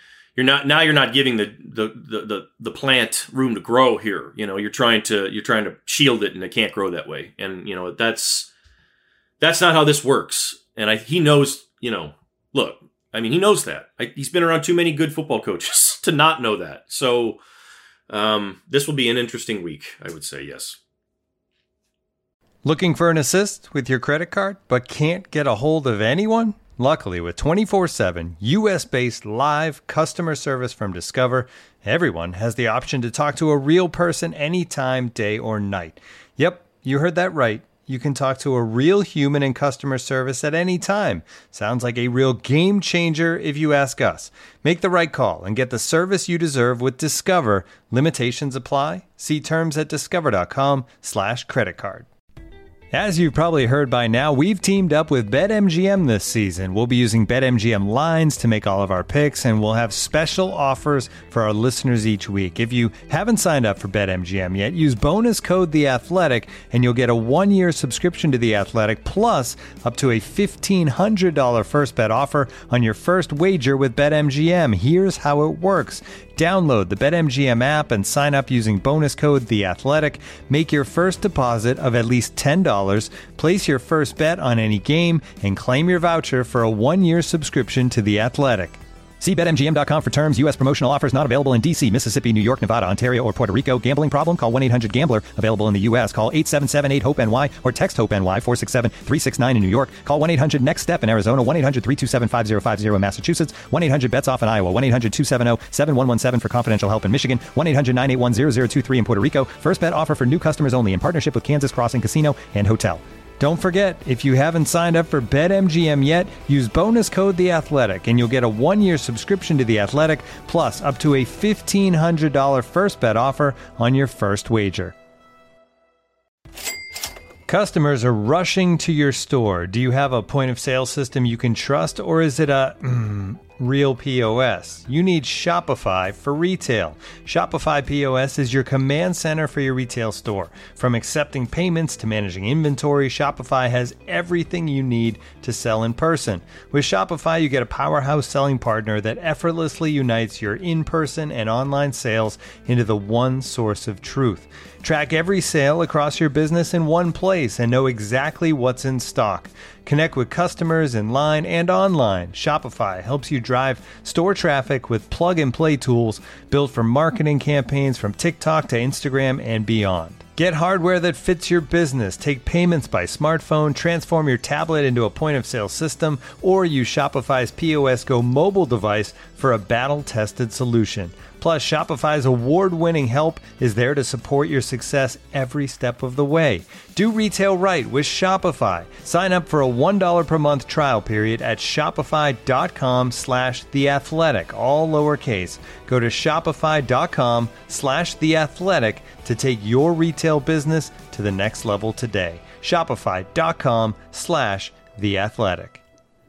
giving the plant room to grow here. You're trying to shield it, and it can't grow that way. And that's not how this works. And he knows. Look, I mean, he knows that. He's been around too many good football coaches to not know that. So this will be an interesting week, I would say. Yes. Looking for an assist with your credit card, but can't get a hold of anyone? Luckily, with 24/7 U.S.-based live customer service from Discover, everyone has the option to talk to a real person anytime, day or night. Yep, you heard that right. You can talk to a real human in customer service at any time. Sounds like a real game changer if you ask us. Make the right call and get the service you deserve with Discover. Limitations apply. See terms at discover.com/creditcard. As you've probably heard by now, we've teamed up with BetMGM this season. We'll be using BetMGM lines to make all of our picks, and we'll have special offers for our listeners each week. If you haven't signed up for BetMGM yet, use bonus code The Athletic, and you'll get a 1-year subscription to The Athletic, plus up to a $1,500 first bet offer on your first wager with BetMGM. Here's how it works. Download the BetMGM app and sign up using bonus code The Athletic. Make your first deposit of at least $10. Place your first bet on any game and claim your voucher for a 1-year subscription to The Athletic. See BetMGM.com for terms. U.S. promotional offers not available in D.C., Mississippi, New York, Nevada, Ontario, or Puerto Rico. Gambling problem? Call 1-800-GAMBLER. Available in the U.S. Call 877-8-HOPE-NY or text HOPE-NY 467-369 in New York. Call 1-800-NEXT-STEP in Arizona. 1-800-327-5050 in Massachusetts. 1-800-BETS-OFF in Iowa. 1-800-270-7117 for confidential help in Michigan. 1-800-981-0023 in Puerto Rico. First bet offer for new customers only in partnership with Kansas Crossing Casino and Hotel. Don't forget, if you haven't signed up for BetMGM yet, use bonus code The Athletic, and you'll get a 1-year subscription to The Athletic, plus up to a $1,500 first bet offer on your first wager. Customers are rushing to your store. Do you have a point-of-sale system you can trust, or is it a real POS? You need Shopify for retail. Shopify POS is your command center for your retail store. From accepting payments to managing inventory, Shopify has everything you need to sell in person. With Shopify, you get a powerhouse selling partner that effortlessly unites your in-person and online sales into the one source of truth. Track every sale across your business in one place and know exactly what's in stock. Connect with customers in line and online. Shopify helps you drive store traffic with plug-and-play tools built for marketing campaigns from TikTok to Instagram and beyond. Get hardware that fits your business. Take payments by smartphone, transform your tablet into a point-of-sale system, or use Shopify's POS Go mobile device for a battle-tested solution. Plus, Shopify's award-winning help is there to support your success every step of the way. Do retail right with Shopify. Sign up for a $1 per month trial period at shopify.com/theathletic, all lowercase. Go to shopify.com/theathletic to take your retail business to the next level today. Shopify.com/theathletic.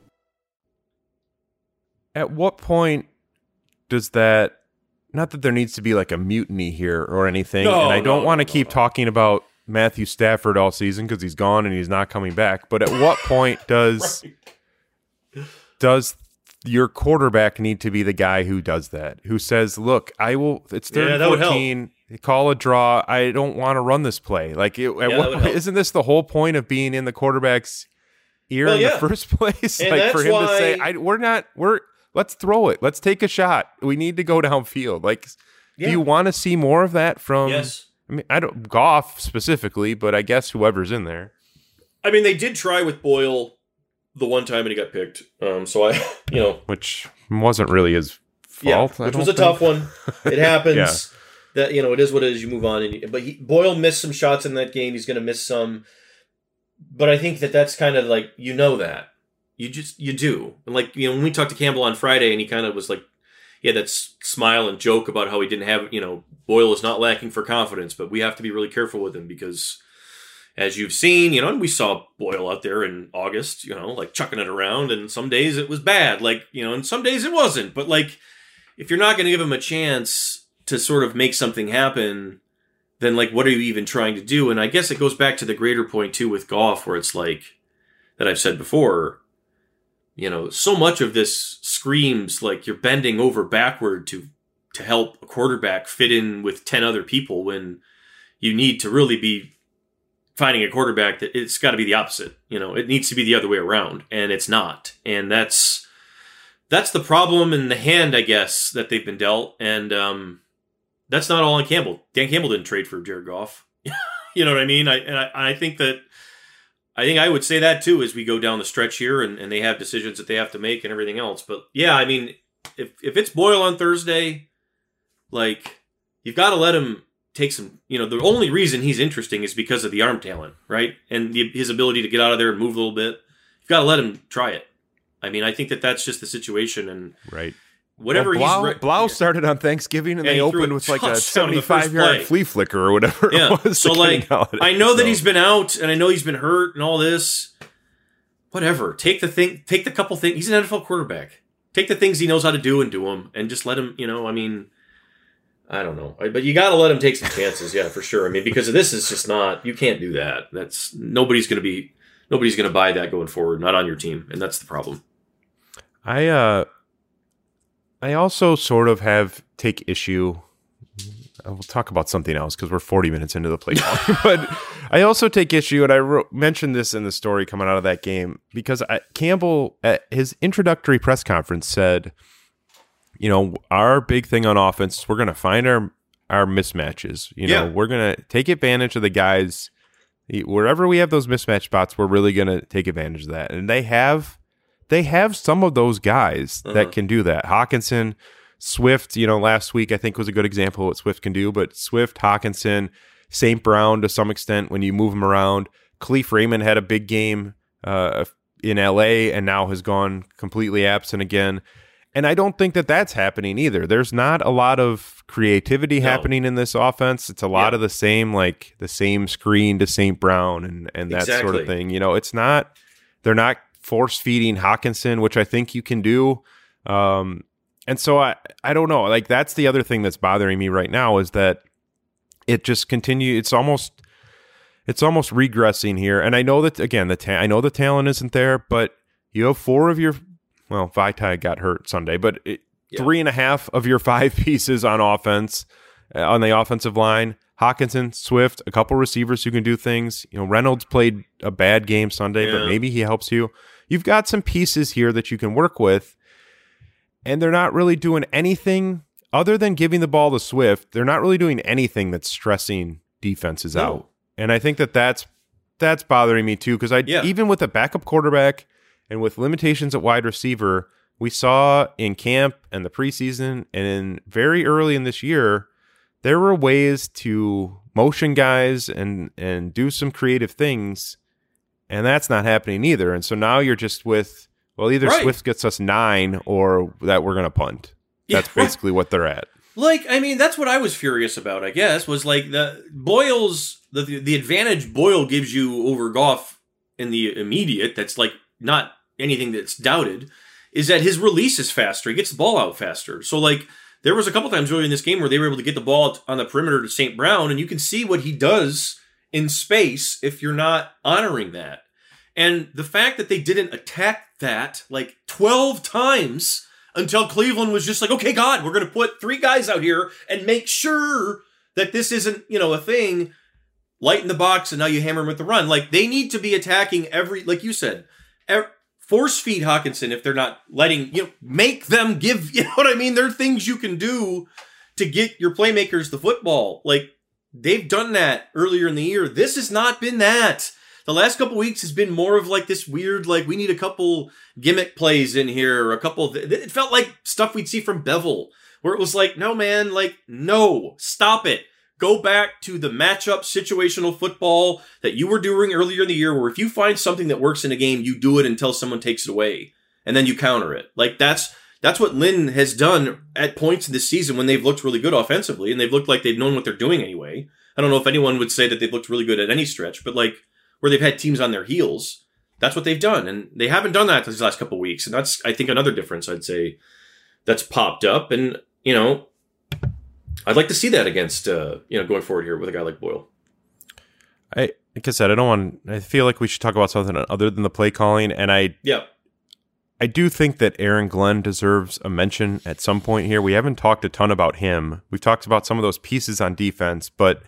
At what point does that, not that there needs to be like a mutiny here or anything, and I don't want to keep talking about Matthew Stafford all season because he's gone and he's not coming back. But at what point does your quarterback need to be the guy who does that? Who says, "Look, I will. It's 13-14. Call a draw. I don't want to run this play." Like, isn't this the whole point of being in the quarterback's ear in the first place? And like for him to say, let's throw it. Let's take a shot. We need to go downfield. Like, do you want to see more of that from? Yes. I mean, I don't Goff specifically, but I guess whoever's in there. I mean, they did try with Boyle the one time and he got picked. Which wasn't really his fault. Which was a tough one. It happens. That it is what it is. You move on. But Boyle missed some shots in that game. He's going to miss some. But I think that's kind of like that you do. And like when we talked to Campbell on Friday, and he kind of was like, he had that smile and joke about how he didn't have Boyle is not lacking for confidence, but we have to be really careful with him because, as you've seen, and we saw Boyle out there in August, like chucking it around, and some days it was bad, like and some days it wasn't. But like, if you're not going to give him a chance to sort of make something happen, then like, what are you even trying to do? And I guess it goes back to the greater point too with Goff, where it's like that I've said before, so much of this screams like you're bending over backward to help a quarterback fit in with 10 other people when you need to really be finding a quarterback that it's got to be the opposite. It needs to be the other way around, and it's not. And that's the problem in the hand, I guess, that they've been dealt. And that's not all on Campbell. Dan Campbell didn't trade for Jared Goff. You know what I mean? I think I would say that too as we go down the stretch here, and they have decisions that they have to make and everything else. But yeah, I mean, if it's Boyle on Thursday, like, you've got to let him take some. The only reason he's interesting is because of the arm talent, right? And his ability to get out of there and move a little bit. You've got to let him try it. I mean, I think that's just the situation, and right. Whatever Blau started on Thanksgiving, and they opened with like a 75-yard flea flicker or whatever it was. So like, I know that he's been out, and I know he's been hurt, and all this. Whatever. Take the couple things. He's an NFL quarterback. Take the things he knows how to do and do them, and just let him. I mean, I don't know, but you got to let him take some chances. Yeah, for sure. I mean, because this is just not. You can't do that. That's nobody's going to buy that going forward. Not on your team, and that's the problem. I also sort of take issue. We'll talk about something else because we're 40 minutes into the play call. But I also take issue, and I mentioned this in the story coming out of that game, because Campbell, at his introductory press conference, said, our big thing on offense, we're going to find our mismatches. We're going to take advantage of the guys. Wherever we have those mismatch spots, we're really going to take advantage of that. And they have some of those guys that can do that. Hawkinson, Swift, last week I think was a good example of what Swift can do, but Swift, Hawkinson, St. Brown to some extent when you move him around. Khalif Raymond had a big game in LA and now has gone completely absent again. And I don't think that that's happening either. There's not a lot of creativity happening in this offense. It's a lot of the same screen to St. Brown and that sort of thing. It's not, they're not force feeding Hawkinson, which I think you can do. And so I don't know. Like, that's the other thing that's bothering me right now is that it just continues. It's almost regressing here. And I know that, again, I know the talent isn't there, but you have Vaitai got hurt Sunday, but 3.5 of your 5 pieces on offense, on the offensive line, Hawkinson, Swift, a couple receivers who can do things. Reynolds played a bad game Sunday, but maybe he helps you. You've got some pieces here that you can work with, and they're not really doing anything other than giving the ball to Swift. They're not really doing anything that's stressing defenses out. And I think that's bothering me too, because even with a backup quarterback and with limitations at wide receiver, we saw in camp and the preseason and very early in this year, there were ways to motion guys and do some creative things, and that's not happening either. And so now you're just with, either Swift gets us 9 or that we're going to punt. That's basically what they're at. Like, I mean, that's what I was furious about, I guess, was like the advantage Boyle gives you over Goff in the immediate, that's like not anything that's doubted, is that his release is faster. He gets the ball out faster. So like, there was a couple times early in this game where they were able to get the ball on the perimeter to St. Brown, and you can see what he does in space if you're not honoring that. And the fact that they didn't attack that like 12 times until Cleveland was just like, okay, God, we're going to put 3 guys out here and make sure that this isn't, a thing, light in the box, and now you hammer them with the run. Like, they need to be attacking like you said, force feed Hawkinson if they're not letting, make them give, you know what I mean? There are things you can do to get your playmakers the football. Like, they've done that earlier in the year. This has not been that. The last couple weeks has been more of like this weird, like, we need a couple gimmick plays in here, or a couple, it felt like stuff we'd see from Bevel, where it was like, no, man, like, no, stop it. Go back to the matchup situational football that you were doing earlier in the year, where if you find something that works in a game, you do it until someone takes it away, and then you counter it. Like, that's what Lynn has done at points in this season when they've looked really good offensively, and they've looked like they've known what they're doing anyway. I don't know if anyone would say that they've looked really good at any stretch, but like, where they've had teams on their heels, that's what they've done. And they haven't done that these last couple of weeks. And that's, I think, another difference I'd say that's popped up. And, I'd like to see that against, going forward here with a guy like Boyle. Like I said, I feel like we should talk about something other than the play calling. And I do think that Aaron Glenn deserves a mention at some point here. We haven't talked a ton about him. We've talked about some of those pieces on defense, but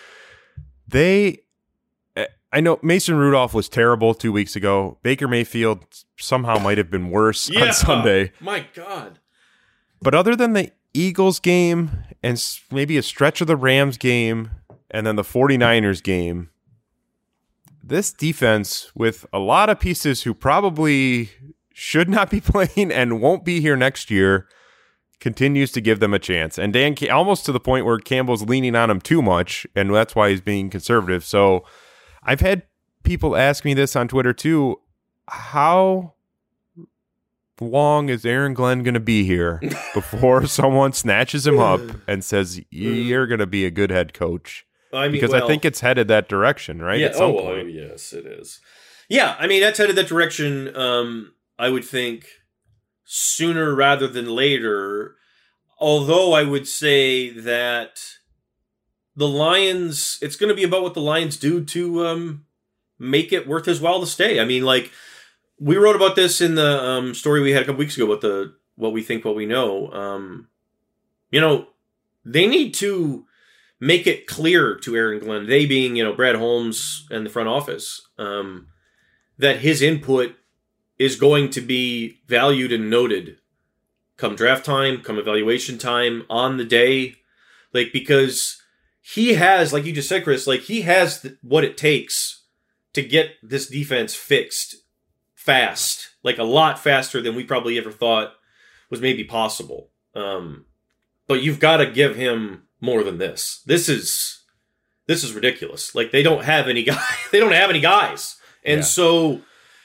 I know Mason Rudolph was terrible 2 weeks ago. Baker Mayfield somehow might have been worse on Sunday. My God. But other than the Eagles game and maybe a stretch of the Rams game and then the 49ers game, this defense with a lot of pieces who probably should not be playing and won't be here next year continues to give them a chance. And Dan, almost to the point where Campbell's leaning on him too much, and that's why he's being conservative. So I've had people ask me this on Twitter too. How long is Aaron Glenn going to be here before someone snatches him up and says, you're going to be a good head coach? I think it's headed that direction, right? Yeah. Yes, it is. Yeah. I mean, that's headed that direction. I would think sooner rather than later, although I would say that the Lions, it's going to be about what the Lions do to make it worth his while to stay. I mean, like, we wrote about this in the story we had a couple weeks ago about what we think, what we know. They need to make it clear to Aaron Glenn, they being, Brad Holmes and the front office, that his input is going to be valued and noted come draft time, come evaluation time, on the day. Like, because he has, like you just said, Chris, like, he has what it takes to get this defense fixed fast, like a lot faster than we probably ever thought was maybe possible. But you've got to give him more than this. This is ridiculous. Like, they don't have any guys. And so,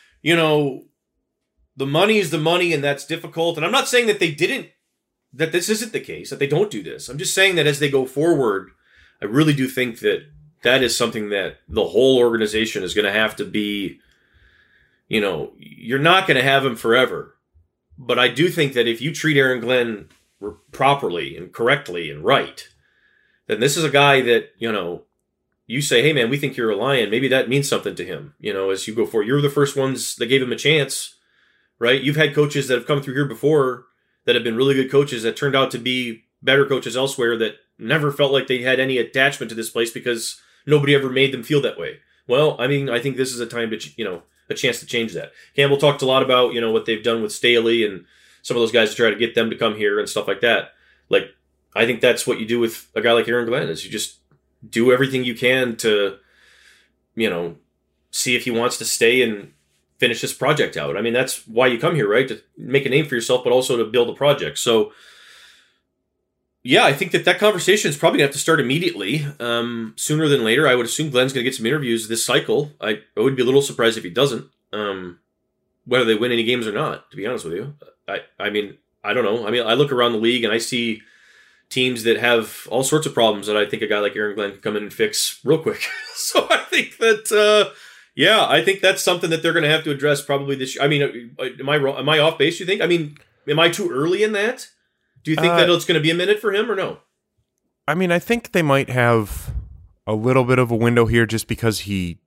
the money is the money, and that's difficult. And I'm not saying that that this isn't the case, that they don't do this. I'm just saying that as they go forward, I really do think that is something that the whole organization is going to have to be, you're not going to have him forever. But I do think that if you treat Aaron Glenn properly and correctly and right, then this is a guy that, you say, hey, man, we think you're a Lion. Maybe that means something to him, as you go forward. You're the first ones that gave him a chance, right? You've had coaches that have come through here before that have been really good coaches that turned out to be better coaches elsewhere that never felt like they had any attachment to this place because nobody ever made them feel that way. Well, I mean, I think this is a time to, a chance to change that. Campbell talked a lot about, what they've done with Staley and some of those guys to try to get them to come here and stuff like that. Like, I think that's what you do with a guy like Aaron Glenn, is you just do everything you can to, see if he wants to stay and finish this project out. I mean, that's why you come here, right? To make a name for yourself, but also to build a project. So, yeah, I think that conversation is probably going to have to start immediately, sooner than later. I would assume Glenn's going to get some interviews this cycle. I would be a little surprised if he doesn't, whether they win any games or not, to be honest with you. I mean, I don't know. I mean, I look around the league and I see teams that have all sorts of problems that I think a guy like Aaron Glenn can come in and fix real quick. So I think that, I think that's something that they're going to have to address probably this year. I mean, am I off base, you think? I mean, am I too early in that? Do you think that it's going to be a minute for him or no? I mean, I think they might have a little bit of a window here just because he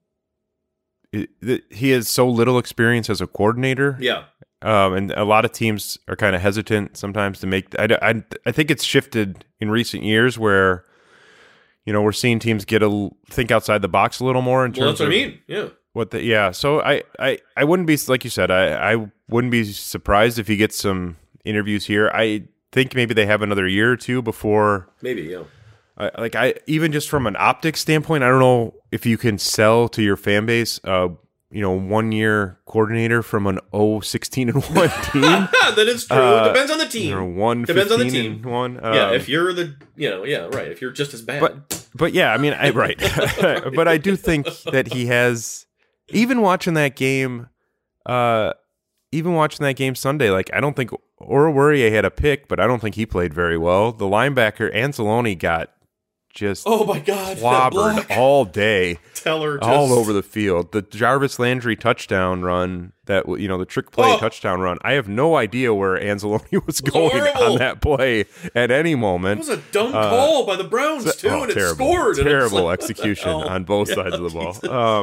has so little experience as a coordinator. Yeah. And a lot of teams are kind of hesitant sometimes to make. I think it's shifted in recent years where, we're seeing teams think outside the box a little more in terms that's what I mean. Yeah. So I wouldn't be, like you said, I wouldn't be surprised if he gets some interviews here. I think maybe they have another year or two before. Maybe, yeah. Even just from an optics standpoint, I don't know if you can sell to your fan base, 1 year coordinator from an 0-16-1 team. That is true. It depends on the team. 1-15-1. Yeah, if you're right. If you're just as bad. But yeah, I mean, right. But I do think that he has, even watching that game Sunday, like, I don't think Oruwariye had a pick, but I don't think he played very well. The linebacker, Anzalone, got just oh my god, clobbered all day, all over the field. The Jarvis Landry touchdown run, the trick play touchdown run. I have no idea where Anzalone was going on that play at any moment. It was a dumb call by the Browns too, and it scored. Terrible execution on both sides of the ball.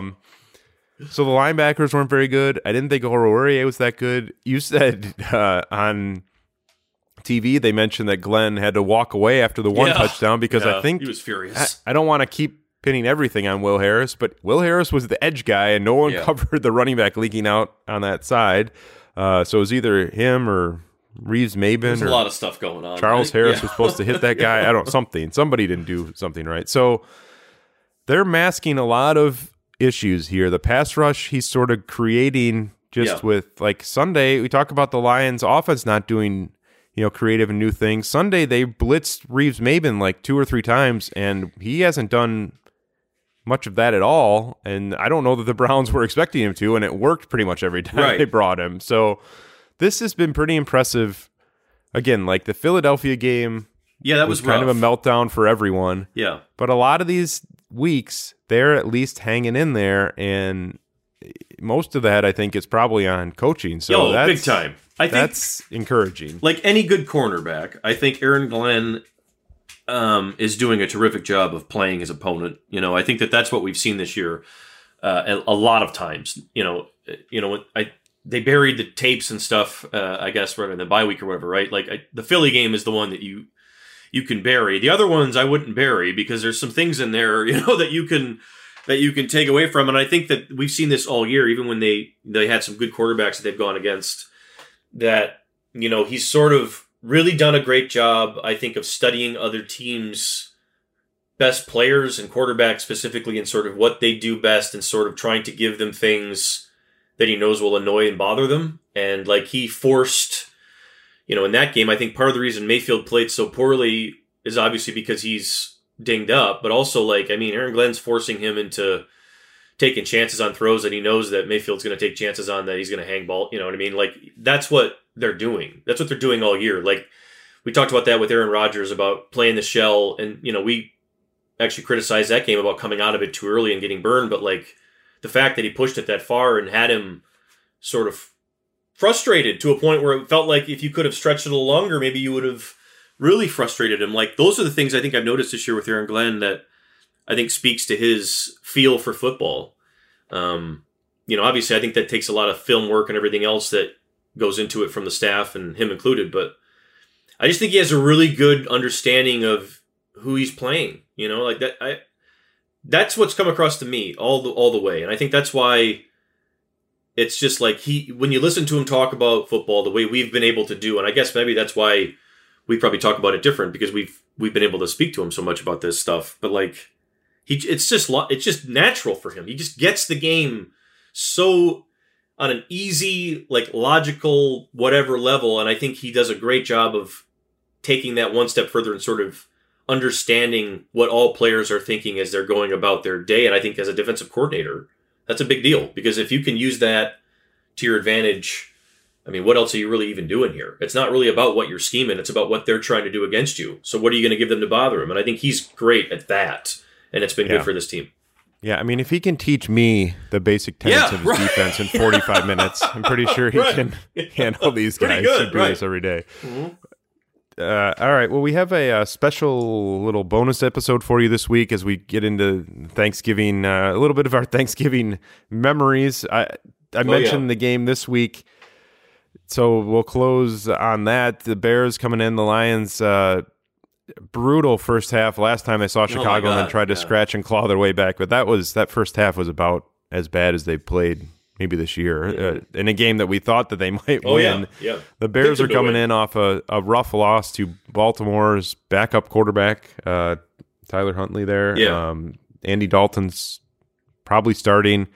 So the linebackers weren't very good. I didn't think Oruwariye was that good. You said on TV they mentioned that Glenn had to walk away after the one touchdown because I think he was furious. I don't want to keep pinning everything on Will Harris, but Will Harris was the edge guy, and no one covered the running back leaking out on that side. So it was either him or Reeves-Maybin. There's a lot of stuff going on. Charles Harris was supposed to hit that guy. Somebody didn't do something right. So they're masking a lot of issues here. The pass rush he's sort of creating with, like, Sunday, we talk about the Lions offense not doing creative and new things. Sunday they blitzed Reeves-Maybin like 2 or 3 times, and he hasn't done much of that at all, and I don't know that the Browns were expecting him to, and it worked pretty much every time they brought him. So this has been pretty impressive. Again, like the Philadelphia game that was kind of a meltdown for everyone. Yeah. But a lot of these weeks, they're at least hanging in there, and most of that, I think, is probably on coaching. So that's big time. I think that's encouraging. Like any good cornerback, I think Aaron Glenn is doing a terrific job of playing his opponent. I think that's what we've seen this year a lot of times. They buried the tapes and stuff, I guess, right in the bye week or whatever, right? Like the Philly game is the one that you can bury. The other ones I wouldn't bury because there's some things in there, that you can take away from. And I think that we've seen this all year, even when they had some good quarterbacks that they've gone against, that, he's sort of really done a great job, I think, of studying other teams' best players and quarterbacks specifically, and sort of what they do best, and sort of trying to give them things that he knows will annoy and bother them. And like he forced, in that game, I think part of the reason Mayfield played so poorly is obviously because he's dinged up, but also Aaron Glenn's forcing him into taking chances on throws that he knows that Mayfield's going to take chances on, that he's going to hang ball. You know what I mean? Like, that's what they're doing. That's what they're doing all year. Like, we talked about that with Aaron Rodgers about playing the shell, and, we actually criticized that game about coming out of it too early and getting burned, but, like, the fact that he pushed it that far and had him sort of frustrated to a point where it felt like if you could have stretched it a little longer, maybe you would have really frustrated him. Like, those are the things I think I've noticed this year with Aaron Glenn that I think speaks to his feel for football. Obviously I think that takes a lot of film work and everything else that goes into it from the staff and him included, but I just think he has a really good understanding of who he's playing, like that. That's what's come across to me all the way. And I think that's why it's just like when you listen to him talk about football the way we've been able to do, and I guess maybe that's why we probably talk about it different, because we've been able to speak to him so much about this stuff, but like, it's just natural for him. He just gets the game so on an easy, like, logical, whatever level. And I think he does a great job of taking that one step further and sort of understanding what all players are thinking as they're going about their day. And I think as a defensive coordinator, that's a big deal, because if you can use that to your advantage, I mean, what else are you really even doing here? It's not really about what you're scheming. It's about what they're trying to do against you. So what are you going to give them to bother him? And I think he's great at that. And it's been good for this team. Yeah, I mean, if he can teach me the basic tenets of his defense in 45 minutes, I'm pretty sure he can handle these guys who do this every day. Mm-hmm. All right. Well, we have a special little bonus episode for you this week as we get into Thanksgiving, a little bit of our Thanksgiving memories. I mentioned the game this week, so we'll close on that. The Bears coming in, the Lions, brutal first half. Last time they saw Chicago and then tried to scratch and claw their way back. But that first half was about as bad as they played maybe this year, in a game that we thought that they might win. Yeah. The Bears are coming in off a rough loss to Baltimore's backup quarterback, Tyler Huntley there. Yeah. Andy Dalton's probably starting.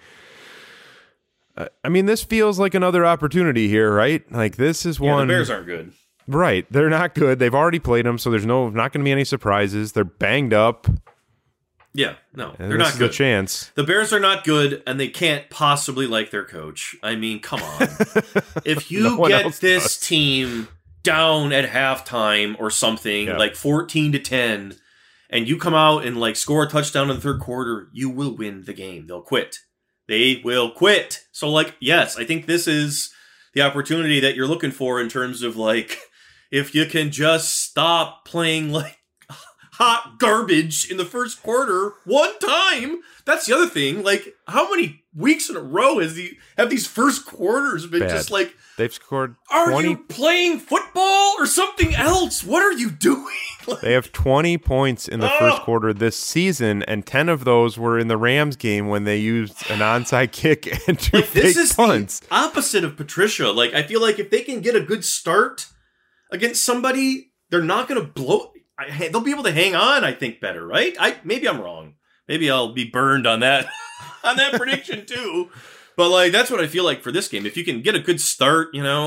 I mean, this feels like another opportunity here, right? Like, this is one. The Bears aren't good. Right. They're not good. They've already played them, so there's not going to be any surprises. They're banged up. Yeah, no, And they're not good. This is a chance. The Bears are not good, and they can't possibly like their coach. I mean, come on. If you get this team down at halftime or something, like 14-10, and you come out and like score a touchdown in the third quarter, you will win the game. They'll quit. They will quit. So, like, yes, I think this is the opportunity that you're looking for in terms of, like, if you can just stop playing, like, hot garbage in the first quarter one time. That's the other thing. Like, how many weeks in a row have these first quarters been just like, they've scored 20... Are you playing football or something else? What are you doing? Like, they have 20 points in the first quarter this season, and 10 of those were in the Rams game when they used an onside kick and two fake punts. The opposite of Patricia. Like, I feel like if they can get a good start against somebody, they're not going to blow. They'll be able to hang on, I think, better, right? Maybe I'm wrong. Maybe I'll be burned on that prediction too. But like, that's what I feel like for this game. If you can get a good start,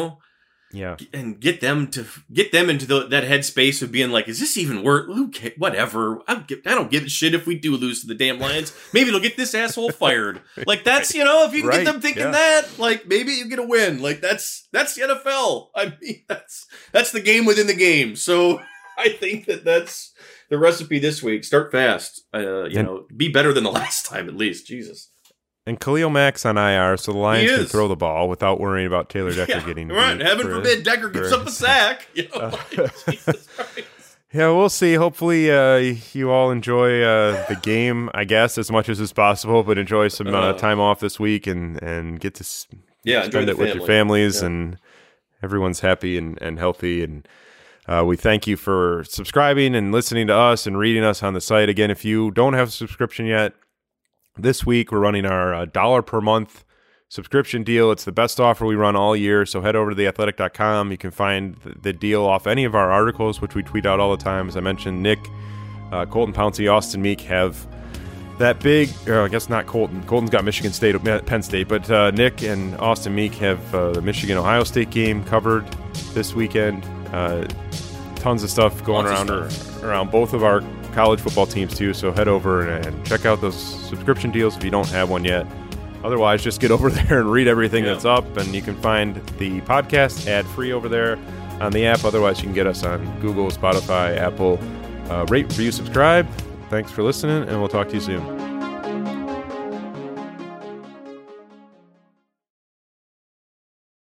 and get them into that headspace of being like, is this even worth? Whatever. I don't give a shit if we do lose to the damn Lions. Maybe it'll get this asshole fired. Like, that's if you can get them thinking that, like, maybe you get a win. Like, that's the NFL. I mean, that's the game within the game. So I think that's the recipe this week. Start fast. Be better than the last time at least. Jesus. And Khalil Mack's on IR, so the Lions can throw the ball without worrying about Taylor Decker getting right. Heaven forbid Decker gets up a sack. Jesus Christ. Yeah, we'll see. Hopefully you all enjoy the game, I guess, as much as is possible, but enjoy some time off this week and get to spend it with your families, and everyone's happy and healthy. And we thank you for subscribing and listening to us and reading us on the site. Again, if you don't have a subscription yet, this week we're running our $1 per month subscription deal. It's the best offer we run all year, so head over to theathletic.com. You can find the deal off any of our articles, which we tweet out all the time. As I mentioned, Nick, Colton Pouncey, Austin Meek have that big, I guess not Colton. Colton's got Michigan State, Penn State, but Nick and Austin Meek have the Michigan-Ohio State game covered this weekend. Tons of stuff going around both of our college football teams too, so head over and check out those subscription deals if you don't have one yet. Otherwise, just get over there and read everything that's up, and you can find the podcast ad-free over there on the app. Otherwise, you can get us on Google, Spotify, Apple. Rate, review, subscribe. Thanks for listening, and we'll talk to you soon.